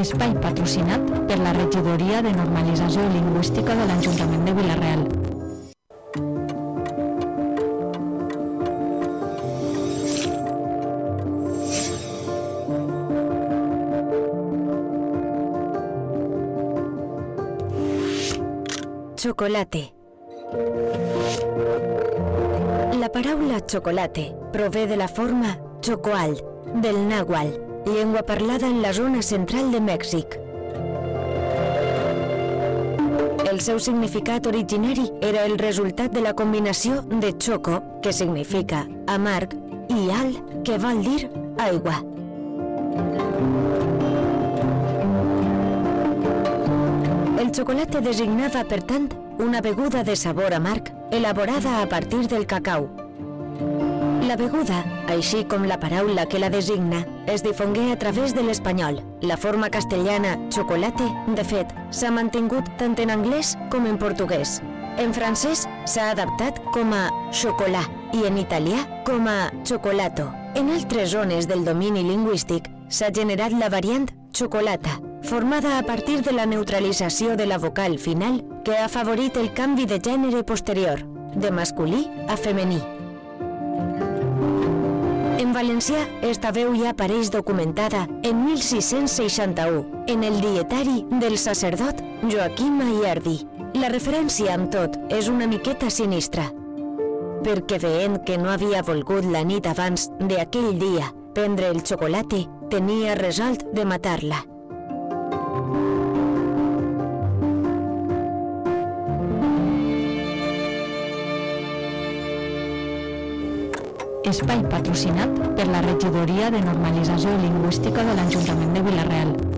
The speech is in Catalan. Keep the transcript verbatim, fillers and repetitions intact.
Espai patrocinat per la Regidoria de Normalització Lingüística de l'Ajuntament de Vila-real. Chocolate. La paraula chocolate prové de la forma chocoal, del náhuatl, llengua parlada en la zona central de Mèxic. El seu significat originari era el resultat de la combinació de choco, que significa amarg, i al, que vol dir aigua. El xocolate designava, per tant, una beguda de sabor amarg elaborada a partir del cacau. La beguda, així com la paraula que la designa, es difongué a través de l'espanyol. La forma castellana chocolate, de fet, s'ha mantingut tant en anglès com en portuguès. En francès s'ha adaptat com a chocolat i en italià com a chocolato. En altres zones del domini lingüístic s'ha generat la variant chocolata, formada a partir de la neutralització de la vocal final que ha afavorit el canvi de gènere posterior, de masculí a femení. En valencià, esta veu ja apareix documentada en mil sis-cents seixanta-u, en el dietari del sacerdot Joaquim Ayerdi. La referència, amb tot, és una miqueta sinistra, perquè veient que no havia volgut la nit abans d'aquell dia prendre el xocolate, tenia resolt de matar-la. Espai patrocinat per la Regidoria de Normalització Lingüística de l'Ajuntament de Vila-real.